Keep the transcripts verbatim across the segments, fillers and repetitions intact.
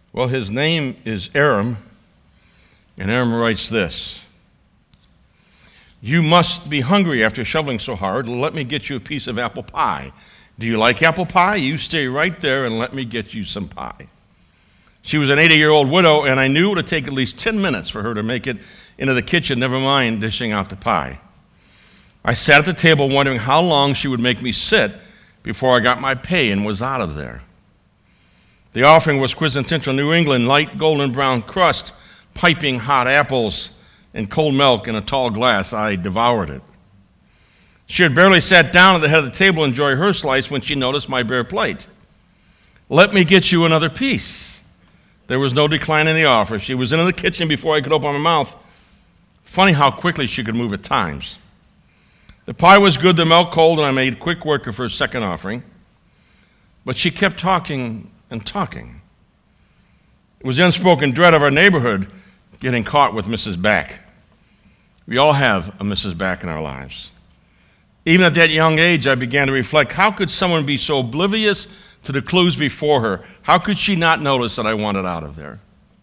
Well, his name is Aram, and Aram writes this: "You must be hungry after shoveling so hard. Let me get you a piece of apple pie. Do you like apple pie? You stay right there and let me get you some pie." She was an eighty-year-old widow, and I knew it would take at least ten minutes for her to make it into the kitchen, never mind dishing out the pie. I sat at the table wondering how long she would make me sit before I got my pay and was out of there. The offering was quintessential New England, light golden brown crust, piping hot apples, and cold milk in a tall glass. I devoured it. She had barely sat down at the head of the table to enjoy her slice when she noticed my bare plate. "Let me get you another piece." There was no decline in the offer. She was into the kitchen before I could open my mouth. Funny how quickly she could move at times. The pie was good, the milk cold, and I made quick work of her second offering. But she kept talking and talking. It was the unspoken dread of our neighborhood getting caught with Missus Back. We all have a Missus Back in our lives. Even at that young age, I began to reflect, how could someone be so oblivious to the clues before her? How could she not notice that I wanted out of there?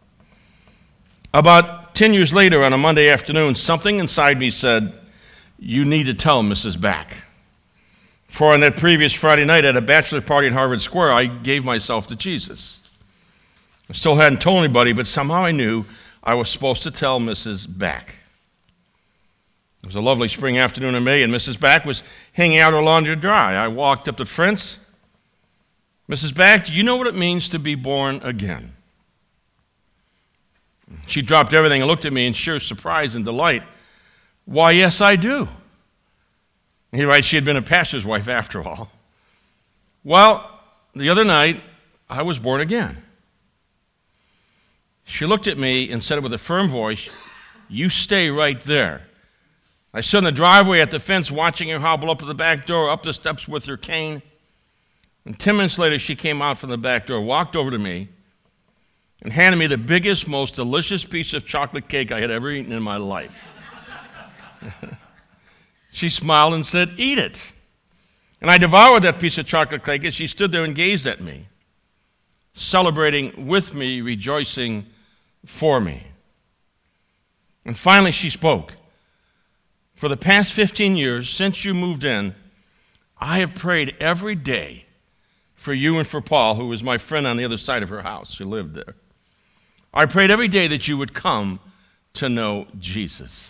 About ten years later, on a Monday afternoon, something inside me said, "You need to tell Missus Back." For on that previous Friday night at a bachelor party in Harvard Square, I gave myself to Jesus. I still hadn't told anybody, but somehow I knew I was supposed to tell Missus Back. It was a lovely spring afternoon in May, and Missus Back was hanging out her laundry to dry. I walked up to the fence. "Missus Back, do you know what it means to be born again?" She dropped everything and looked at me in sheer surprise and delight. "Why, yes, I do." He writes, she had been a pastor's wife after all. "Well, the other night, I was born again." She looked at me and said with a firm voice, "You stay right there." I stood in the driveway at the fence watching her hobble up to the back door, up the steps with her cane. And ten minutes later, she came out from the back door, walked over to me, and handed me the biggest, most delicious piece of chocolate cake I had ever eaten in my life. She smiled and said, "Eat it." And I devoured that piece of chocolate cake as she stood there and gazed at me, celebrating with me, rejoicing for me. And finally she spoke. "For the past fifteen years, since you moved in, I have prayed every day for you and for Paul, who was my friend on the other side of her house, who lived there. I prayed every day that you would come to know Jesus."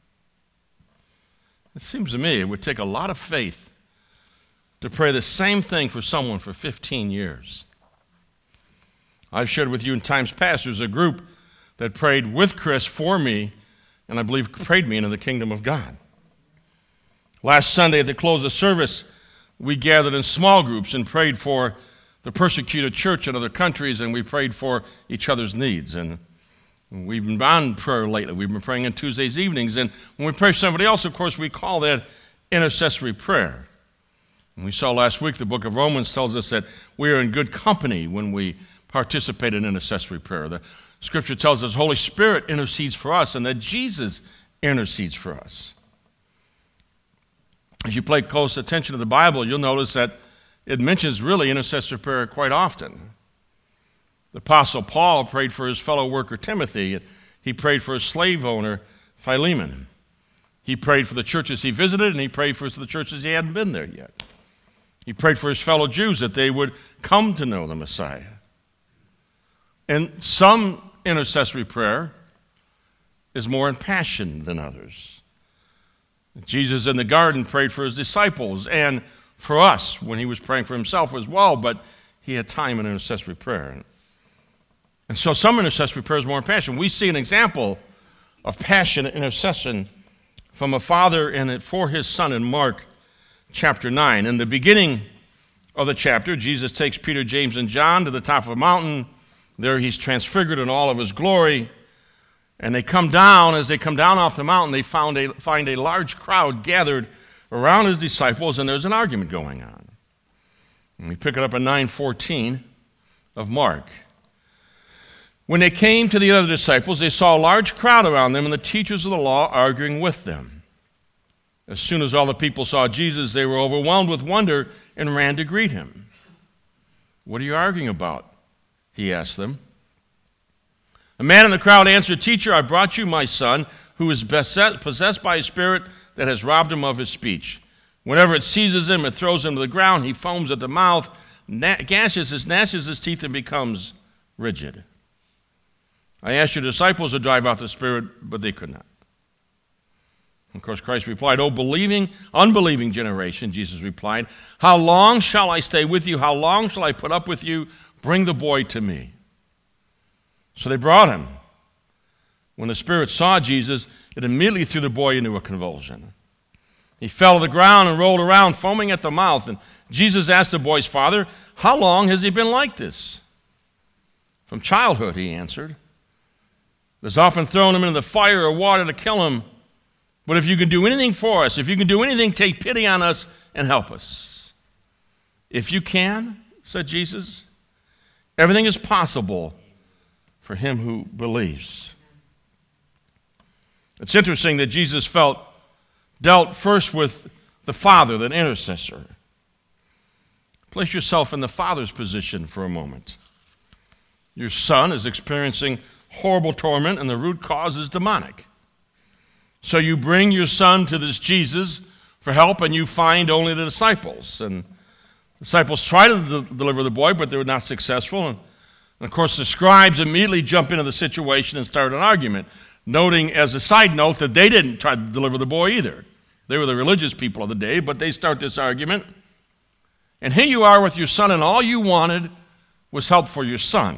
It seems to me it would take a lot of faith to pray the same thing for someone for fifteen years. I've shared with you in times past, there's a group that prayed with Chris for me, and I believe prayed me into the kingdom of God. Last Sunday at the close of service, we gathered in small groups and prayed for the persecuted church in other countries, and we prayed for each other's needs. And we've been on prayer lately. We've been praying on Tuesdays evenings, and when we pray for somebody else, of course, we call that intercessory prayer. And we saw last week the book of Romans tells us that we are in good company when we participate in intercessory prayer. The Scripture tells us Holy Spirit intercedes for us and that Jesus intercedes for us. If you pay close attention to the Bible, you'll notice that it mentions really intercessory prayer quite often. The Apostle Paul prayed for his fellow worker Timothy. He prayed for his slave owner Philemon. He prayed for the churches he visited, and he prayed for the churches he hadn't been there yet. He prayed for his fellow Jews that they would come to know the Messiah. And some intercessory prayer is more impassioned than others. Jesus in the garden prayed for his disciples and for us when he was praying for himself as well, but he had time in intercessory prayer. And so some intercessory prayer is more impassioned. We see an example of passionate intercession from a father and for his son in Mark chapter nine. In the beginning of the chapter, Jesus takes Peter, James, and John to the top of a mountain. There he's transfigured in all of his glory. And they come down. As they come down off the mountain, they found a, find a large crowd gathered around his disciples, and there's an argument going on. And we pick it up in nine fourteen of Mark. When they came to the other disciples, they saw a large crowd around them and the teachers of the law arguing with them. As soon as all the people saw Jesus, they were overwhelmed with wonder and ran to greet him. "What are you arguing about?" he asked them. A man in the crowd answered, "Teacher, I brought you my son, who is possessed by a spirit that has robbed him of his speech. Whenever it seizes him, it throws him to the ground. He foams at the mouth, gashes his, gnashes his teeth, and becomes rigid. I asked your disciples to drive out the spirit, but they could not." Of course, Christ replied, "O believing, unbelieving generation," Jesus replied, "how long shall I stay with you? How long shall I put up with you? Bring the boy to me." So they brought him. When the spirit saw Jesus, it immediately threw the boy into a convulsion. He fell to the ground and rolled around, foaming at the mouth. And Jesus asked the boy's father, "How long has he been like this?" "From childhood," he answered. "It has often thrown him into the fire or water to kill him. But if you can do anything for us, if you can do anything, take pity on us and help us." "If you can," said Jesus, "everything is possible for him who believes." It's interesting that Jesus felt dealt first with the Father, the intercessor. Place yourself in the Father's position for a moment. Your son is experiencing horrible torment, and the root cause is demonic. So you bring your son to this Jesus for help, and you find only the disciples. And the disciples try to de- deliver the boy, but they were not successful. And, and of course, the scribes immediately jump into the situation and start an argument, noting as a side note that they didn't try to deliver the boy either. They were the religious people of the day, but they start this argument. And here you are with your son, and all you wanted was help for your son.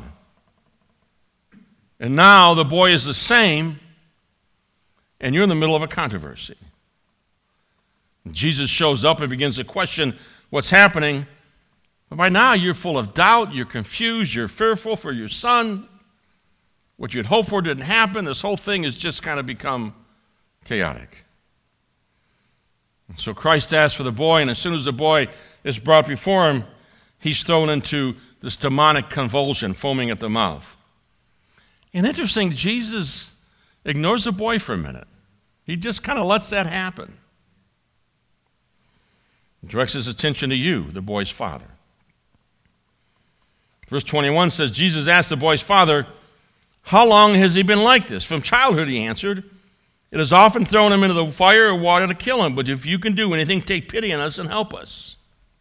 And now the boy is the same, and you're in the middle of a controversy. And Jesus shows up and begins to question what's happening. But by now you're full of doubt, you're confused, you're fearful for your son. What you'd hoped for didn't happen. This whole thing has just kind of become chaotic. And so Christ asks for the boy, and as soon as the boy is brought before him, he's thrown into this demonic convulsion, foaming at the mouth. And interesting, Jesus ignores the boy for a minute. He just kind of lets that happen. He directs his attention to you, the boy's father. Verse twenty-one says, Jesus asked the boy's father, "How long has he been like this?" "From childhood," he answered. "It has often thrown him into the fire or water to kill him. But if you can do anything, take pity on us and help us."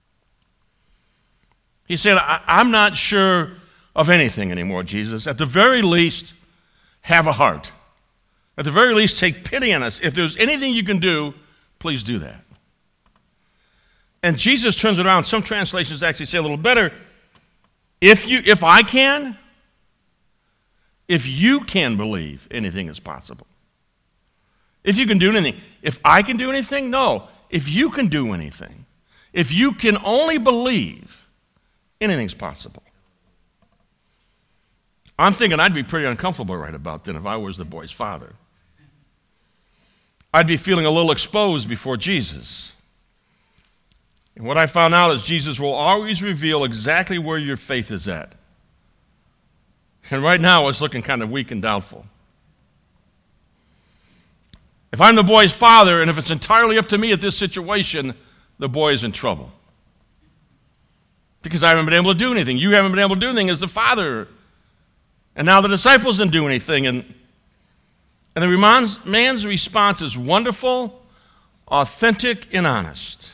He said, I- I'm not sure of anything anymore, Jesus. At the very least, have a heart. At the very least, take pity on us. If there's anything you can do, please do that. And Jesus turns it around. Some translations actually say a little better, if you, if I can, if you can believe, anything is possible. If you can do anything. If I can do anything? No. If you can do anything. If you can only believe, anything's possible. I'm thinking I'd be pretty uncomfortable right about then if I was the boy's father. I'd be feeling a little exposed before Jesus. And what I found out is Jesus will always reveal exactly where your faith is at. And right now it's looking kind of weak and doubtful. If I'm the boy's father, and if it's entirely up to me at this situation, the boy is in trouble. Because I haven't been able to do anything. You haven't been able to do anything as the father. And now the disciples didn't do anything. And, and the man's response is wonderful, authentic, and honest.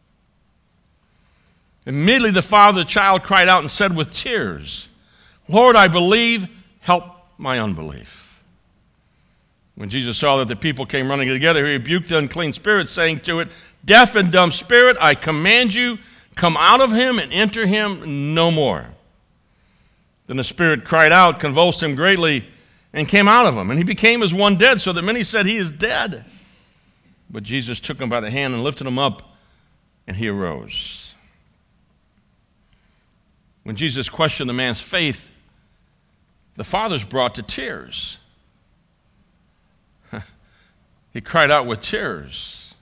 Immediately the father of the child cried out and said with tears, "Lord, I believe, help my unbelief." When Jesus saw that the people came running together, he rebuked the unclean spirit, saying to it, "Deaf and dumb spirit, I command you, come out of him and enter him no more." Then the spirit cried out, convulsed him greatly, and came out of him. And he became as one dead, so that many said, "He is dead." But Jesus took him by the hand and lifted him up, and he arose. When Jesus questioned the man's faith, the father's brought to tears. He cried out with tears.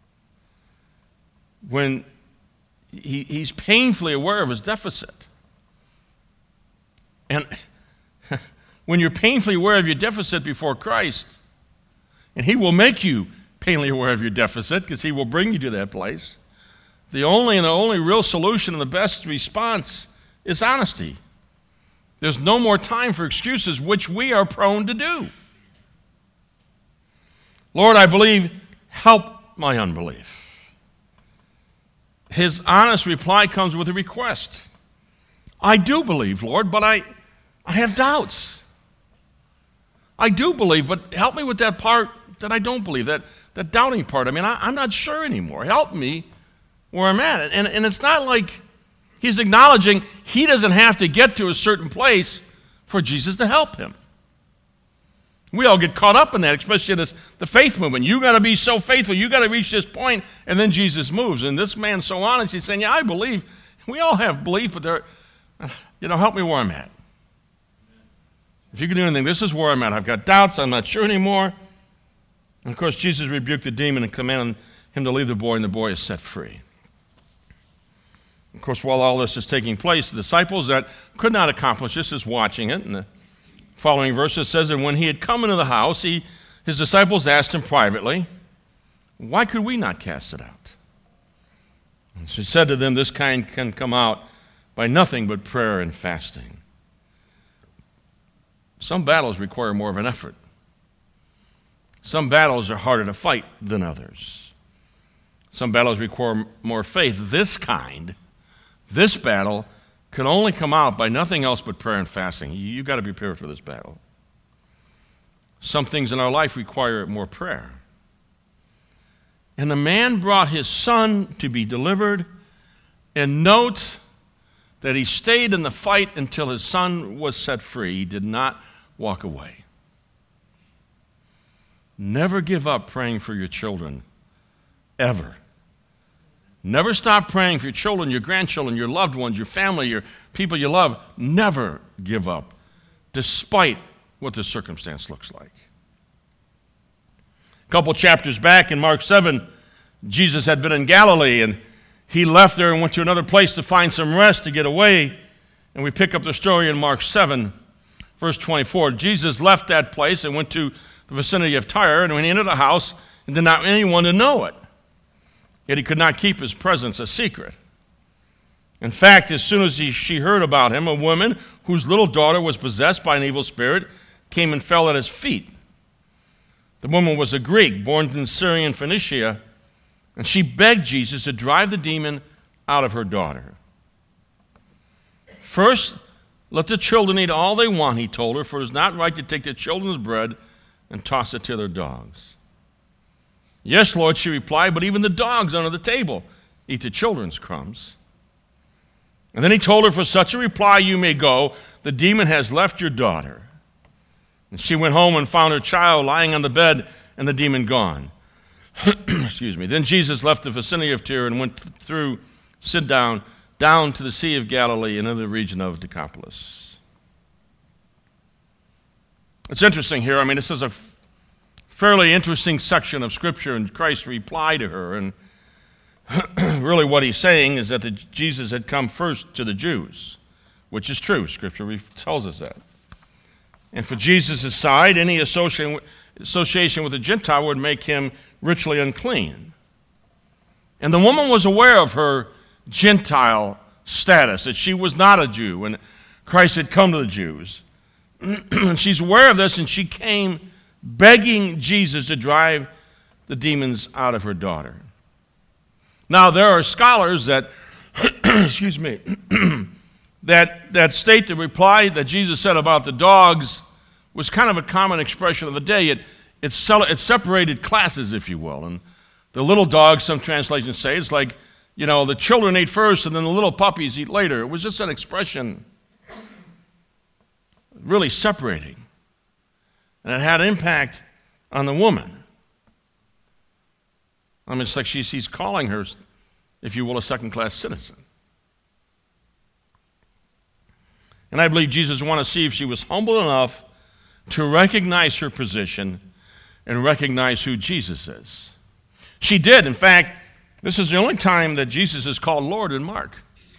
When he, he's painfully aware of his deficit. And when you're painfully aware of your deficit before Christ, and he will make you painfully aware of your deficit because he will bring you to that place, the only and the only real solution and the best response is honesty. There's no more time for excuses, which we are prone to do. Lord, I believe, help my unbelief. His honest reply comes with a request. I do believe, Lord, but I, I have doubts. I do believe, but help me with that part that I don't believe, that, that doubting part. I mean, I, I'm not sure anymore. Help me where I'm at. And, and it's not like he's acknowledging he doesn't have to get to a certain place for Jesus to help him. We all get caught up in that, especially in this, the faith movement. You got to be so faithful. You got to reach this point, and then Jesus moves. And this man's so honest. He's saying, yeah, I believe. We all have belief, but they're, you know, help me where I'm at. If you can do anything, this is where I'm at. I've got doubts. I'm not sure anymore. And, of course, Jesus rebuked the demon and commanded him to leave the boy, and the boy is set free. Of course, while all this is taking place, the disciples that could not accomplish this is watching it. And the following verse it says, and when he had come into the house, he, his disciples asked him privately, why could we not cast it out? And so he said to them, this kind can come out by nothing but prayer and fasting. Some battles require more of an effort. Some battles are harder to fight than others. Some battles require more faith. This kind, this battle, can only come out by nothing else but prayer and fasting. You've got to be prepared for this battle. Some things in our life require more prayer. And the man brought his son to be delivered, and note that he stayed in the fight until his son was set free. He did not walk away. Never give up praying for your children, ever. Never stop praying for your children, your grandchildren, your loved ones, your family, your people you love. Never give up, despite what the circumstance looks like. A couple chapters back in Mark seven, Jesus had been in Galilee, and he left there and went to another place to find some rest, to get away. And we pick up the story in Mark seven, verse twenty-four. Jesus left that place and went to the vicinity of Tyre, and when he entered the house, and did not want anyone to know it. Yet he could not keep his presence a secret. In fact, as soon as he, she heard about him, a woman whose little daughter was possessed by an evil spirit came and fell at his feet. The woman was a Greek, born in Syrian Phoenicia, and she begged Jesus to drive the demon out of her daughter. First, let the children eat all they want, he told her, for it is not right to take the children's bread and toss it to their dogs. Yes, Lord, she replied, but even the dogs under the table eat the children's crumbs. And then he told her, for such a reply you may go. The demon has left your daughter. And she went home and found her child lying on the bed and the demon gone. Excuse me. Then Jesus left the vicinity of Tyre and went through, sit down, down to the Sea of Galilee and in the region of Decapolis. It's interesting here. I mean, this is a fairly interesting section of Scripture, and Christ's reply to her. And really what he's saying is that the, Jesus had come first to the Jews, which is true. Scripture tells us that. And for Jesus' side, any association association with a Gentile would make him ritually unclean. And the woman was aware of her Gentile status, that she was not a Jew, and Christ had come to the Jews. And she's aware of this, and she came begging Jesus to drive the demons out of her daughter. Now, there are scholars that, excuse me, that, that state the reply that Jesus said about the dogs was kind of a common expression of the day. It, it, cel- it separated classes, if you will. And the little dogs, some translations say, it's like, you know, the children ate first and then the little puppies eat later. It was just an expression really separating. And it had impact on the woman. I mean, it's like she's, he's calling her, if you will, a second-class citizen. And I believe Jesus wanted to see if she was humble enough to recognize her position and recognize who Jesus is. She did. In fact, this is the only time that Jesus is called Lord in Mark.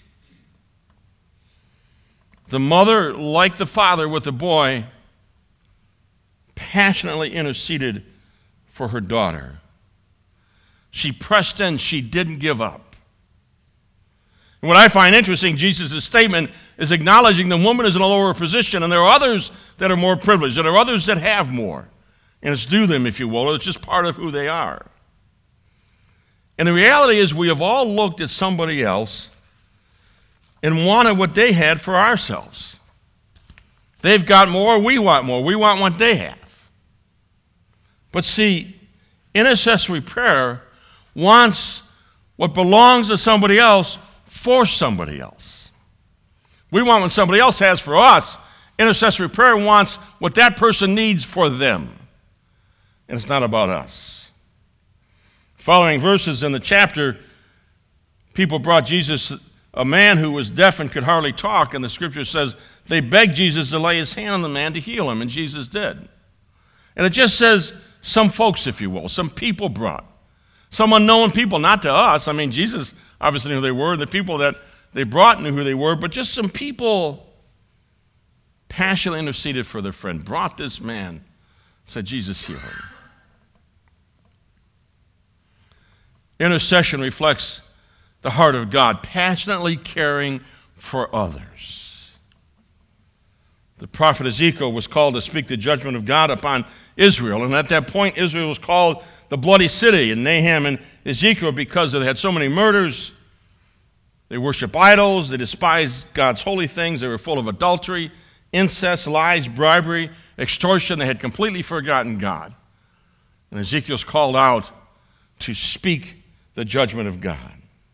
The mother, like the father with the boy, passionately interceded for her daughter. She pressed in. She didn't give up. And what I find interesting, Jesus' statement is acknowledging the woman is in a lower position, and there are others that are more privileged, and there are others that have more. And it's due them, if you will, or it's just part of who they are. And the reality is we have all looked at somebody else and wanted what they had for ourselves. They've got more, we want more. We want what they have. But see, intercessory prayer wants what belongs to somebody else for somebody else. We want what somebody else has for us. Intercessory prayer wants what that person needs for them. And it's not about us. Following verses in the chapter, people brought Jesus a man who was deaf and could hardly talk, and the scripture says they begged Jesus to lay his hand on the man to heal him, and Jesus did. And it just says some folks, if you will, some people brought. Some unknown people, not to us. I mean, Jesus obviously knew who they were, and the people that they brought knew who they were, but just some people passionately interceded for their friend, brought this man, said, Jesus, heal him. Intercession reflects the heart of God, passionately caring for others. The prophet Ezekiel was called to speak the judgment of God upon Israel, and at that point Israel was called the bloody city, and Nahum and Ezekiel, because they had so many murders, they worshiped idols, they despised God's holy things, they were full of adultery, incest, lies, bribery, extortion, they had completely forgotten God. And Ezekiel's called out to speak the judgment of God.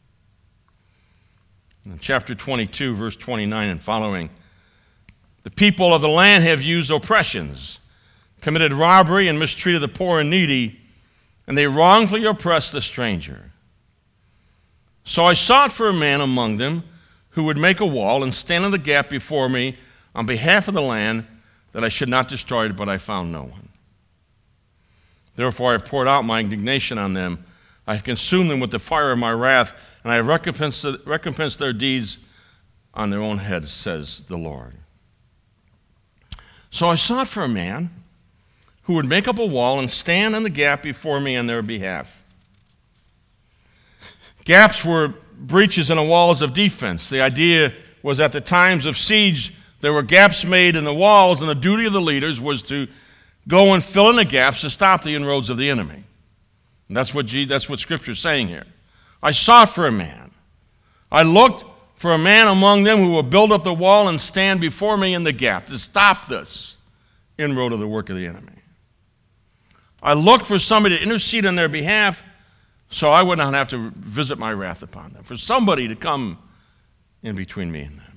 In chapter twenty-two, verse twenty-nine and following, the people of the land have used oppressions, committed robbery, and mistreated the poor and needy, and they wrongfully oppressed the stranger. So I sought for a man among them who would make a wall and stand in the gap before me on behalf of the land, that I should not destroy it, but I found no one. Therefore I have poured out my indignation on them. I have consumed them with the fire of my wrath, and I have recompensed, recompensed their deeds on their own heads, says the Lord. So I sought for a man who would make up a wall and stand in the gap before me on their behalf. Gaps were breaches in the walls of defense. The idea was at the times of siege, there were gaps made in the walls, and the duty of the leaders was to go and fill in the gaps to stop the inroads of the enemy. And that's what, G, that's what Scripture is saying here. I sought for a man. I looked for a man among them who will build up the wall and stand before me in the gap to stop this inroad of the work of the enemy. I looked for somebody to intercede on their behalf so I would not have to visit my wrath upon them, for somebody to come in between me and them.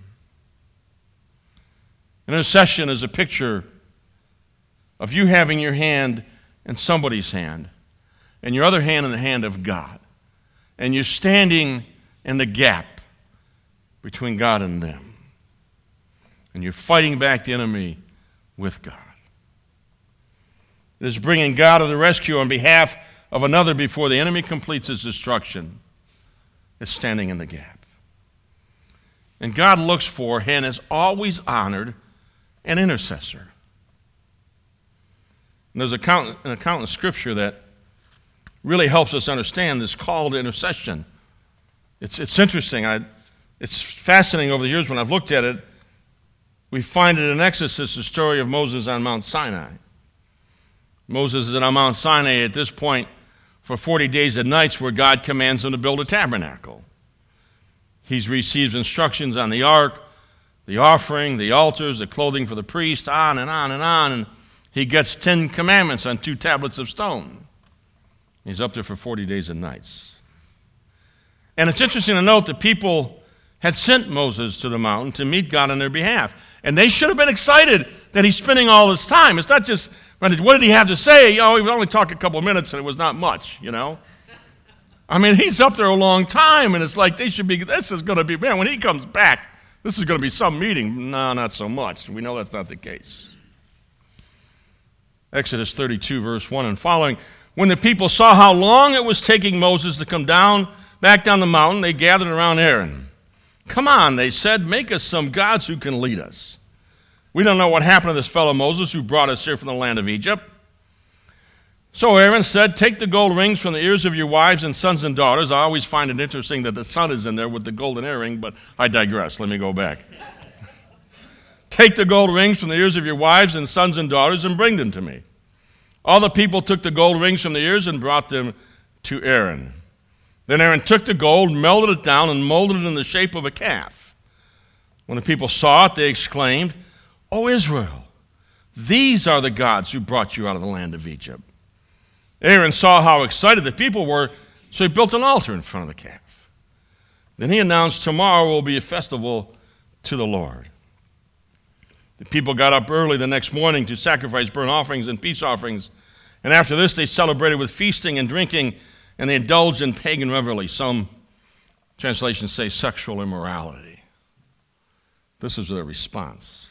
Intercession is a picture of you having your hand in somebody's hand and your other hand in the hand of God, and you're standing in the gap between God and them, and you're fighting back the enemy with God. It is bringing God to the rescue on behalf of another before the enemy completes his destruction. It's standing in the gap. And God looks for and has always honored an intercessor. And there's an account, an account in Scripture that really helps us understand this call to intercession. It's, it's interesting. I, it's fascinating over the years when I've looked at it. We find it in Exodus, the story of Moses on Mount Sinai. Moses is on Mount Sinai at this point for forty days and nights, where God commands him to build a tabernacle. He receives instructions on the ark, the offering, the altars, the clothing for the priest, on and on and on. And he gets Ten Commandments on two tablets of stone. He's up there for forty days and nights. And it's interesting to note that people had sent Moses to the mountain to meet God on their behalf. And they should have been excited that he's spending all this time. It's not just, what did he have to say? Oh, he only talked a couple of minutes and it was not much, you know. I mean, he's up there a long time, and it's like they should be, this is going to be, man, when he comes back, this is going to be some meeting. No, not so much. We know that's not the case. Exodus thirty-two, verse one and following. When the people saw how long it was taking Moses to come down, back down the mountain, they gathered around Aaron. Come on, they said, make us some gods who can lead us. We don't know what happened to this fellow Moses who brought us here from the land of Egypt. So Aaron said, take the gold rings from the ears of your wives and sons and daughters. I always find it interesting that the son is in there with the golden earring, but I digress. Let me go back. Take the gold rings from the ears of your wives and sons and daughters and bring them to me. All the people took the gold rings from the ears and brought them to Aaron. Then Aaron took the gold, melted it down, and molded it in the shape of a calf. When the people saw it, they exclaimed, O Israel, these are the gods who brought you out of the land of Egypt. Aaron saw how excited the people were, so he built an altar in front of the calf. Then he announced, tomorrow will be a festival to the Lord. The people got up early the next morning to sacrifice burnt offerings and peace offerings, and after this they celebrated with feasting and drinking, and they indulged in pagan revelry. Some translations say sexual immorality. This was their response.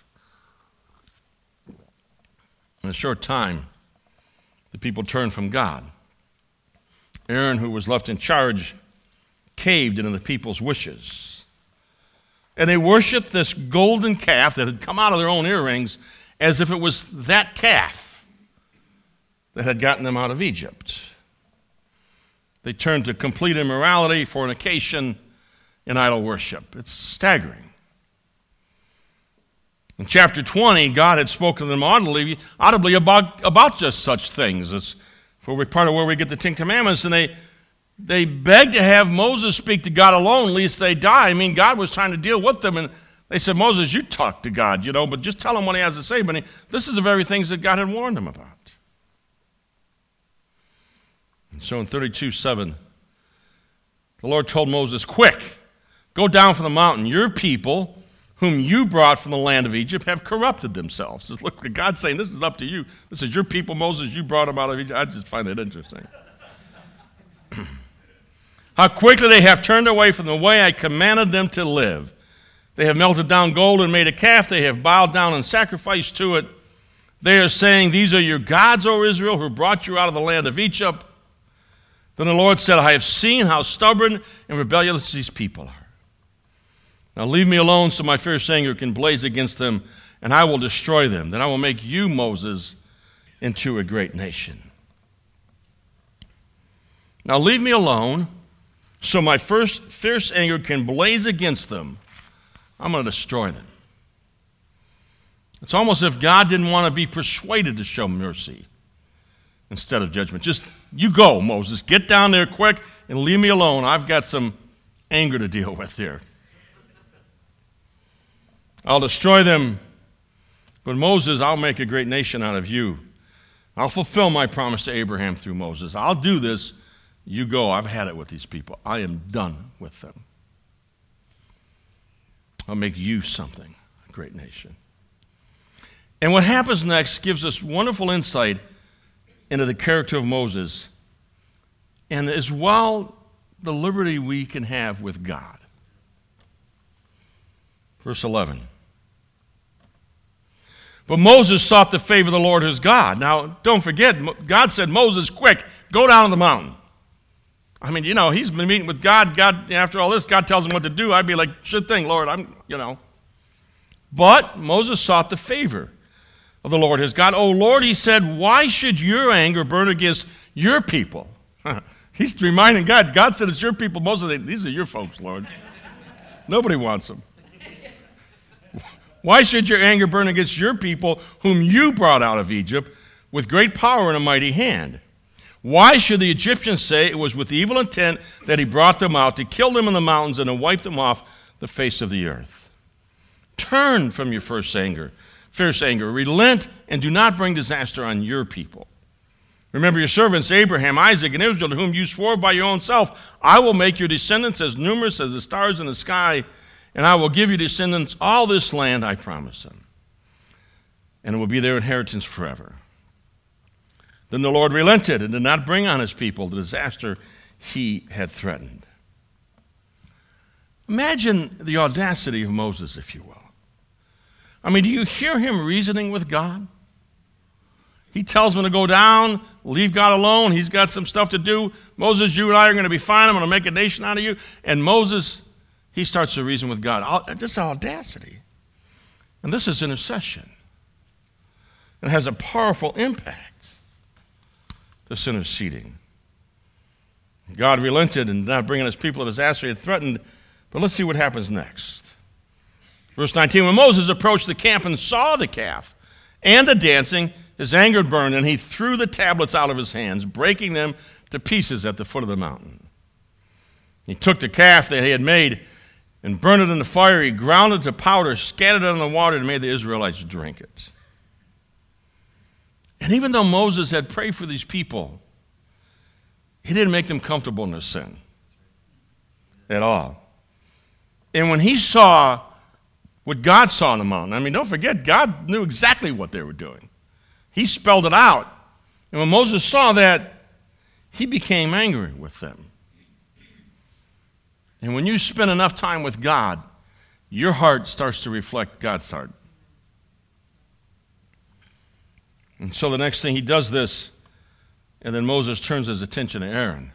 In a short time, the people turned from God. Aaron, who was left in charge, caved into the people's wishes. And they worshiped this golden calf that had come out of their own earrings as if it was that calf that had gotten them out of Egypt. They turned to complete immorality, fornication, and idol worship. It's staggering. In chapter twenty, God had spoken to them audibly, audibly about, about just such things. It's for part of where we get the Ten Commandments, and they, they begged to have Moses speak to God alone, lest they die. I mean, God was trying to deal with them, and they said, Moses, you talk to God, you know, but just tell him what he has to say. But he, this is the very things that God had warned them about. And so in thirty-two seven, the Lord told Moses, quick, go down from the mountain. Your people, whom you brought from the land of Egypt, have corrupted themselves. Just look, God's saying, this is up to you. This is your people, Moses, you brought them out of Egypt. I just find that interesting. How quickly they have turned away from the way I commanded them to live. They have melted down gold and made a calf. They have bowed down and sacrificed to it. They are saying, these are your gods, O Israel, who brought you out of the land of Egypt. Then the Lord said, I have seen how stubborn and rebellious these people are. Now leave me alone so my fierce anger can blaze against them, and I will destroy them. Then I will make you, Moses, into a great nation. Now leave me alone so my first fierce anger can blaze against them. I'm going to destroy them. It's almost as if God didn't want to be persuaded to show mercy instead of judgment. Just, you go, Moses. Get down there quick and leave me alone. I've got some anger to deal with here. I'll destroy them, but Moses, I'll make a great nation out of you. I'll fulfill my promise to Abraham through Moses. I'll do this. You go. I've had it with these people. I am done with them. I'll make you something, a great nation. And what happens next gives us wonderful insight into the character of Moses, and as well the liberty we can have with God. Verse eleven. But Moses sought the favor of the Lord his God. Now, don't forget, God said, Moses, quick, go down to the mountain. I mean, you know, he's been meeting with God. God, after all this, God tells him what to do. I'd be like, sure thing, Lord, I'm, you know. But Moses sought the favor of the Lord his God. Oh, Lord, he said, why should your anger burn against your people? He's reminding God. God said, it's your people. Moses, these are your folks, Lord. Nobody wants them. Why should your anger burn against your people whom you brought out of Egypt with great power and a mighty hand? Why should the Egyptians say it was with evil intent that he brought them out to kill them in the mountains and to wipe them off the face of the earth? Turn from your first anger, fierce anger. Relent and do not bring disaster on your people. Remember your servants Abraham, Isaac, and Israel, to whom you swore by your own self, I will make your descendants as numerous as the stars in the sky, and I will give you descendants all this land I promise them, and it will be their inheritance forever. Then the Lord relented and did not bring on his people the disaster he had threatened. Imagine the audacity of Moses, if you will. I mean, do you hear him reasoning with God? He tells them to go down, leave God alone. He's got some stuff to do. Moses, you and I are going to be fine. I'm going to make a nation out of you. And Moses, he starts to reason with God. This is audacity. And this is intercession. It has a powerful impact. this interceding. God relented and not bringing his people to disaster he had threatened, but let's see what happens next. Verse nineteen, when Moses approached the camp and saw the calf and the dancing, his anger burned, and he threw the tablets out of his hands, breaking them to pieces at the foot of the mountain. He took the calf that he had made and burned it in the fire. He ground it to powder, scattered it on the water, and made the Israelites drink it. And even though Moses had prayed for these people, he didn't make them comfortable in their sin at all. And when he saw what God saw on the mountain, I mean, don't forget, God knew exactly what they were doing. He spelled it out. And when Moses saw that, he became angry with them. And when you spend enough time with God, your heart starts to reflect God's heart. And so the next thing, he does this, and then Moses turns his attention to Aaron.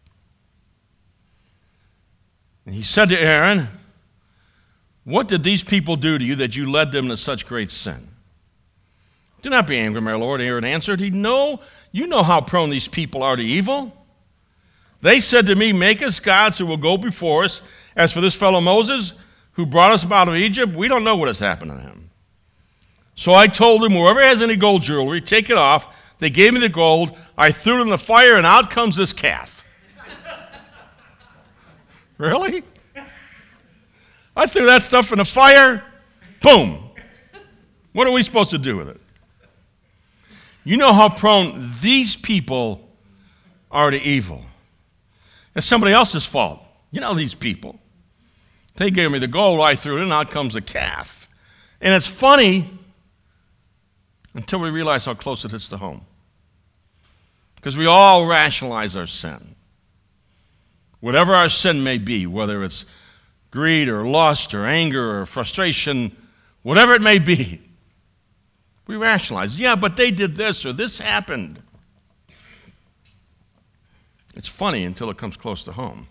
And he said to Aaron, what did these people do to you that you led them to such great sin? Do not be angry, my Lord. Aaron answered, he, no, you know how prone these people are to evil. They said to me, make us gods who will go before us. As for this fellow Moses, who brought us out of Egypt, we don't know what has happened to him. So I told them, whoever has any gold jewelry, take it off. They gave me the gold. I threw it in the fire, and out comes this calf. Really? I threw that stuff in the fire. Boom. What are we supposed to do with it? You know how prone these people are to evil. It's somebody else's fault. You know these people. They gave me the gold, I threw it in, out comes the calf. And it's funny until we realize how close it hits to home. Because we all rationalize our sin. Whatever our sin may be, whether it's greed or lust or anger or frustration, whatever it may be, we rationalize, yeah, but they did this or this happened. It's funny until it comes close to home.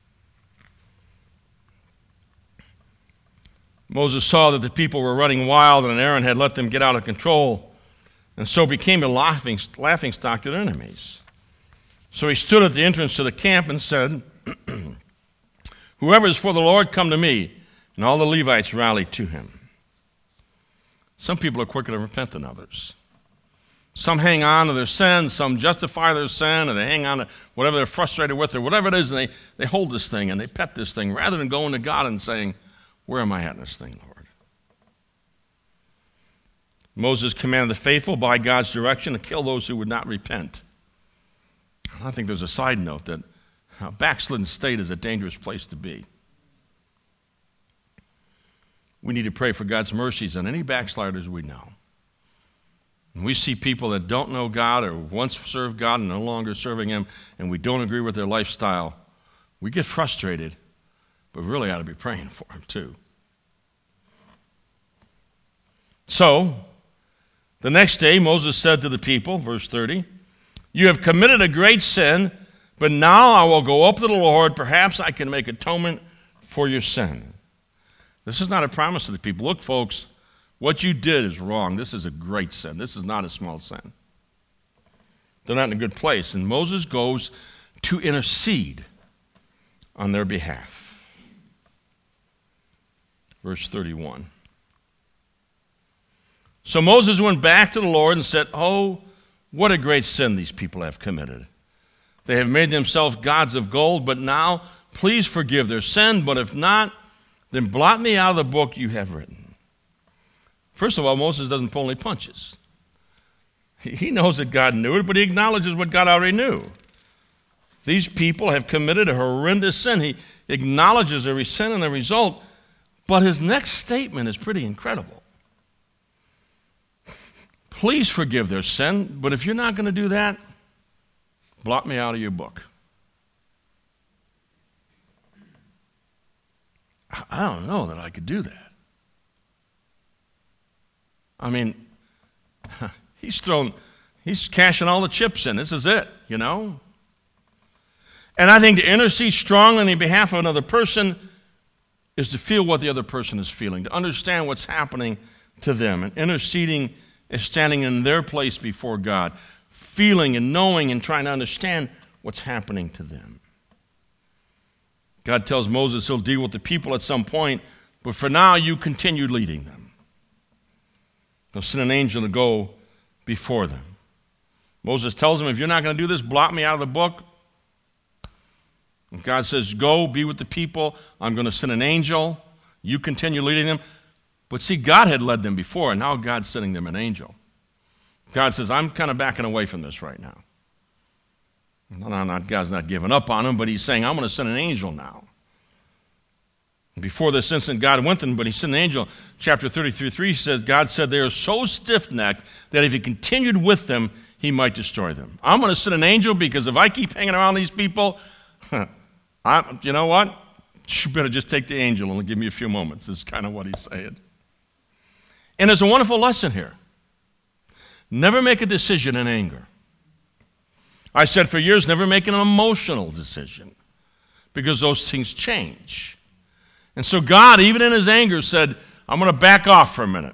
Moses saw that the people were running wild and Aaron had let them get out of control, and so became a laughing, laughing stock to their enemies. So he stood at the entrance to the camp and said, whoever is for the Lord, come to me. And all the Levites rallied to him. Some people are quicker to repent than others. Some hang on to their sin, some justify their sin, or they hang on to whatever they're frustrated with, or whatever it is, and they, they hold this thing and they pet this thing, rather than going to God and saying, where am I at in this thing, Lord? Moses commanded the faithful by God's direction to kill those who would not repent. I think there's a side note that a backslidden state is a dangerous place to be. We need to pray for God's mercies on any backsliders we know. When we see people that don't know God or once served God and no longer serving him, and we don't agree with their lifestyle, we get frustrated, but really ought to be praying for them too. So, the next day Moses said to the people, verse thirty, you have committed a great sin, but now I will go up to the Lord. Perhaps I can make atonement for your sin. This is not a promise to the people. Look, folks, what you did is wrong. This is a great sin. This is not a small sin. They're not in a good place. And Moses goes to intercede on their behalf. Verse thirty-one. So Moses went back to the Lord and said, oh, what a great sin these people have committed. They have made themselves gods of gold, but now please forgive their sin, but if not, then blot me out of the book you have written. First of all, Moses doesn't pull any punches. He knows that God knew it, but he acknowledges what God already knew. These people have committed a horrendous sin. He acknowledges every sin and the result, but his next statement is pretty incredible. Please forgive their sin, but if you're not going to do that, blot me out of your book. I don't know that I could do that. I mean, he's thrown, he's cashing all the chips in. This is it, you know? And I think to intercede strongly on behalf of another person is to feel what the other person is feeling, to understand what's happening to them. And interceding is standing in their place before God, feeling and knowing and trying to understand what's happening to them. God tells Moses he'll deal with the people at some point, but for now you continue leading them. He'll send an angel to go before them. Moses tells him, if you're not going to do this, blot me out of the book. And God says, go, be with the people. I'm going to send an angel. You continue leading them. But see, God had led them before, and now God's sending them an angel. God says, I'm kind of backing away from this right now. No, no, not, God's not giving up on them, but he's saying, I'm going to send an angel now. And before this incident, God went them, but he sent an angel. Chapter thirty-three, three says, God said, they are so stiff-necked that if he continued with them, he might destroy them. I'm going to send an angel because if I keep hanging around these people, I, you know what? You better just take the angel and give me a few moments. This is kind of what he's saying. And there's a wonderful lesson here. Never make a decision in anger. I said for years, never make an emotional decision because those things change. And so God, even in his anger, said, I'm going to back off for a minute.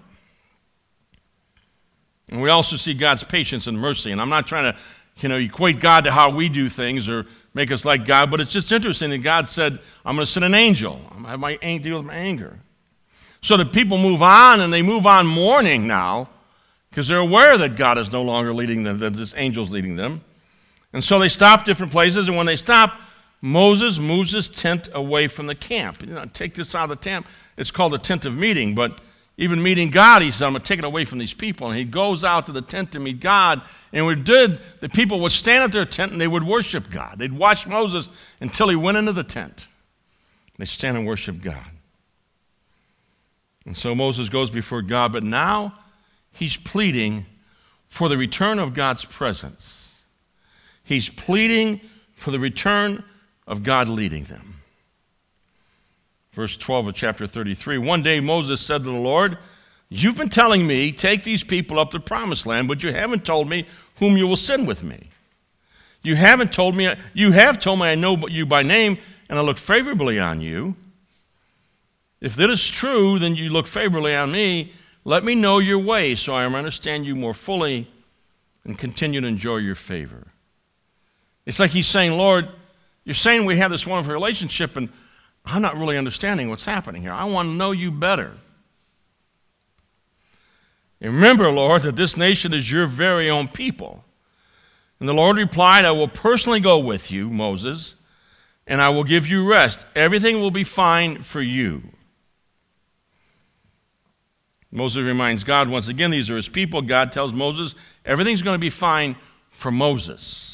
And we also see God's patience and mercy. And I'm not trying to, you know, equate God to how we do things or make us like God, but it's just interesting that God said, I'm going to send an angel. I'm going to have my angel deal with my anger. So the people move on, and they move on mourning now because they're aware that God is no longer leading them, that this angel's leading them. And so they stop different places, and when they stop, Moses moves his tent away from the camp. You know, take this out of the tent. It's called a tent of meeting, but even meeting God, he said, I'm going to take it away from these people. And he goes out to the tent to meet God, and when he did, the people would stand at their tent and they would worship God. They'd watch Moses until he went into the tent. They stand and worship God. And so Moses goes before God, but now he's pleading for the return of God's presence. He's pleading for the return of God leading them. Verse twelve of chapter thirty-three, one day Moses said to the Lord, you've been telling me, take these people up to the promised land, but you haven't told me whom you will send with me. You haven't told me, you have told me I know you by name, and I look favorably on you. If that is true, then you look favorably on me. Let me know your way so I may understand you more fully and continue to enjoy your favor. It's like he's saying, Lord, you're saying we have this wonderful relationship, and I'm not really understanding what's happening here. I want to know you better. And remember, Lord, that this nation is your very own people. And the Lord replied, I will personally go with you, Moses, and I will give you rest. Everything will be fine for you. Moses reminds God once again, these are his people. God tells Moses, everything's going to be fine for Moses.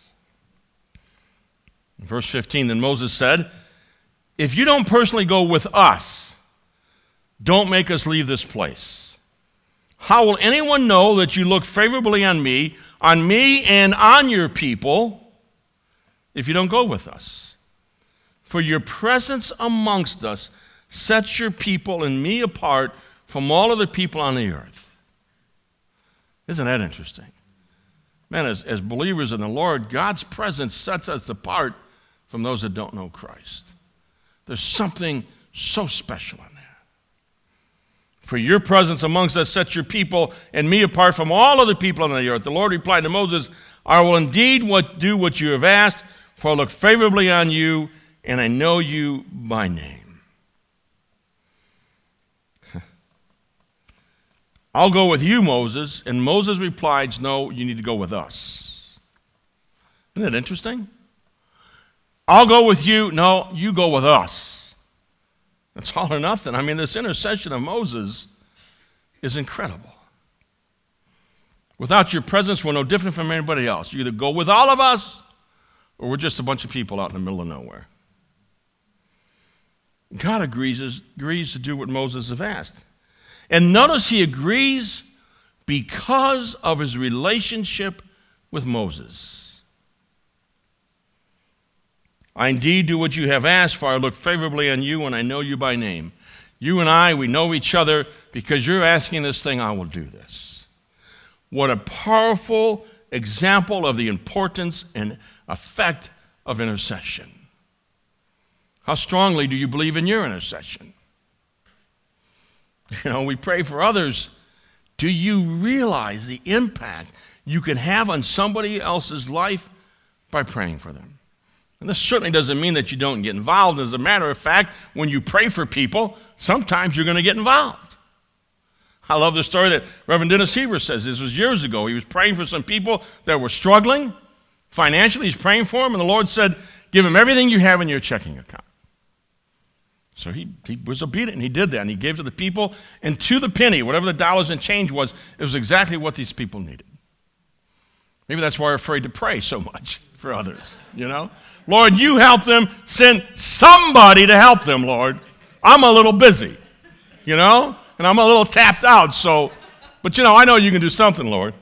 In verse fifteen, then Moses said, if you don't personally go with us, don't make us leave this place. How will anyone know that you look favorably on me, on me and on your people, if you don't go with us? For your presence amongst us sets your people and me apart from all other people on the earth. Isn't that interesting? Man, as, as believers in the Lord, God's presence sets us apart from those that don't know Christ. There's something so special in there. For your presence amongst us sets your people and me apart from all other people on the earth. The Lord replied to Moses, I will indeed what, do what you have asked, for I look favorably on you, and I know you by name. I'll go with you, Moses. And Moses replied, no, you need to go with us. Isn't that interesting? I'll go with you. No, you go with us. It's all or nothing. I mean, this intercession of Moses is incredible. Without your presence, we're no different from anybody else. You either go with all of us, or we're just a bunch of people out in the middle of nowhere. God agrees, agrees to do what Moses has asked. And notice he agrees because of his relationship with Moses. I indeed do what you have asked, for I look favorably on you, and I know you by name. You and I, we know each other. Because you're asking this thing, I will do this. What a powerful example of the importance and effect of intercession. How strongly do you believe in your intercession? You know, we pray for others, Do you realize the impact you can have on somebody else's life by praying for them? And this certainly doesn't mean that you don't get involved. As a matter of fact, when you pray for people, sometimes you're going to get involved. I love the story that Reverend Dennis Heber says. This was years ago. He was praying for some people that were struggling financially. He's praying for them, and the Lord said, give them everything you have in your checking account. So he, he was obedient, and he did that, and he gave to the people, and to the penny, whatever the dollars and change was, it was exactly what these people needed. Maybe that's why we're afraid to pray so much for others, you know? Lord, you help them. Send somebody to help them, Lord. I'm a little busy, you know? And I'm a little tapped out, so, but you know, I know you can do something, Lord.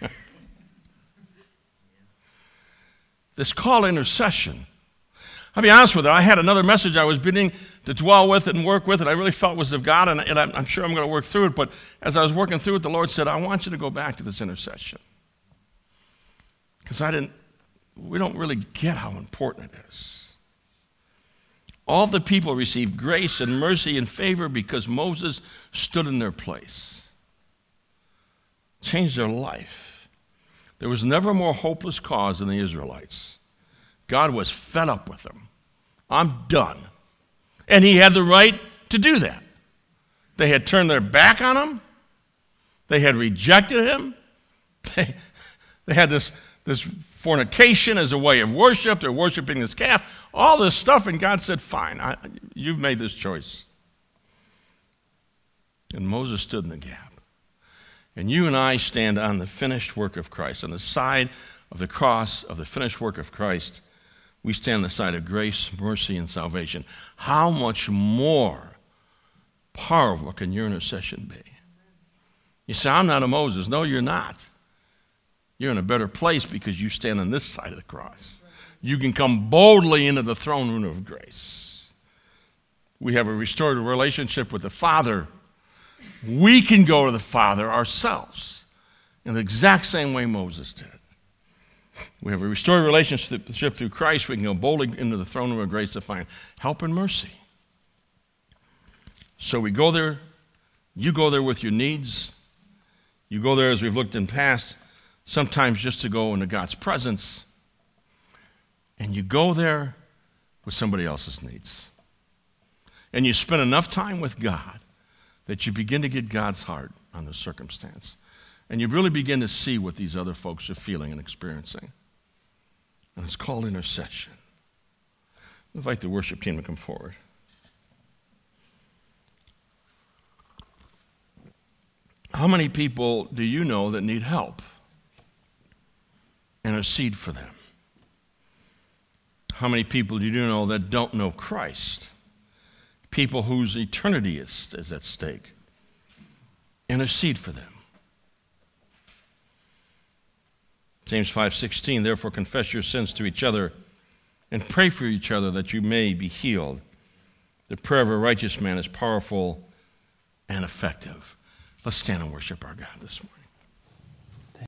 This call to intercession. I'll be honest with you, I had another message I was beginning to dwell with and work with, and I really felt was of God, and, and I'm, I'm sure I'm going to work through it, but as I was working through it, the Lord said, I want you to go back to this intercession. Because I didn't, we don't really get how important it is. All the people received grace and mercy and favor because Moses stood in their place. Changed their life. There was never a more hopeless cause than the Israelites. God was fed up with them. I'm done. And he had the right to do that. They had turned their back on him. They had rejected him. They, they had this, this fornication as a way of worship. They're worshiping this calf. All this stuff, and God said, fine, I, you've made this choice. And Moses stood in the gap. And you and I stand on the finished work of Christ. On the side of the cross of the finished work of Christ, we stand on the side of grace, mercy, and salvation. How much more powerful can your intercession be? You say, I'm not a Moses. No, you're not. You're in a better place because you stand on this side of the cross. You can come boldly into the throne room of grace. We have a restored relationship with the Father. We can go to the Father ourselves in the exact same way Moses did. We have a restored relationship through Christ. We can go boldly into the throne room of grace to find help and mercy. So we go there. You go there with your needs. You go there, as we've looked in past, sometimes just to go into God's presence. And you go there with somebody else's needs. And you spend enough time with God that you begin to get God's heart on the circumstance. And you really begin to see what these other folks are feeling and experiencing. And it's called intercession. I invite the worship team to come forward. How many people do you know that need help? Intercede for them. How many people do you know that don't know Christ? People whose eternity is, is at stake. Intercede for them. James five sixteen, therefore confess your sins to each other and pray for each other that you may be healed. The prayer of a righteous man is powerful and effective. Let's stand and worship our God this morning.